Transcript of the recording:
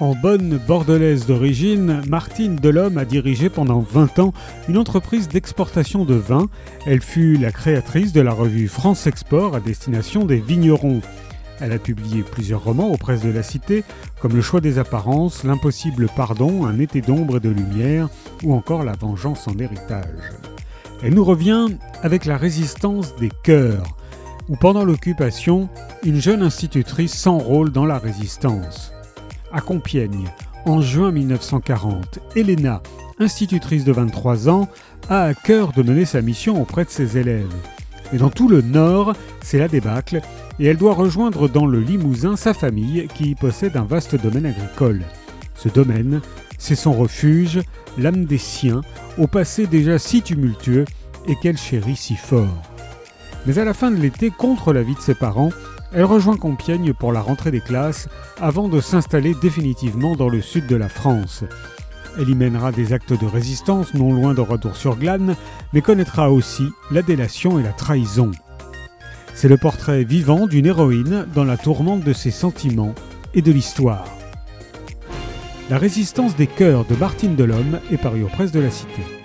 En bonne bordelaise d'origine, Martine Delhomme a dirigé pendant 20 ans une entreprise d'exportation de vin. Elle fut la créatrice de la revue France Export à destination des vignerons. Elle a publié plusieurs romans aux presses de la Cité, comme Le choix des apparences, L'impossible pardon, Un été d'ombre et de lumière, ou encore La vengeance en héritage. Elle nous revient avec La résistance des cœurs, où pendant l'occupation, une jeune institutrice s'enrôle dans la résistance. À Compiègne, en juin 1940, Elena, institutrice de 23 ans, a à cœur de mener sa mission auprès de ses élèves. Mais dans tout le Nord, c'est la débâcle et elle doit rejoindre dans le Limousin sa famille qui y possède un vaste domaine agricole. Ce domaine, c'est son refuge, l'âme des siens, au passé déjà si tumultueux et qu'elle chérit si fort. Mais à la fin de l'été, contre l'avis de ses parents, elle rejoint Compiègne pour la rentrée des classes avant de s'installer définitivement dans le sud de la France. Elle y mènera des actes de résistance non loin de Retour-sur-Glane, mais connaîtra aussi la délation et la trahison. C'est le portrait vivant d'une héroïne dans la tourmente de ses sentiments et de l'histoire. La résistance des cœurs de Martine Delhomme est parue aux presses de la Cité.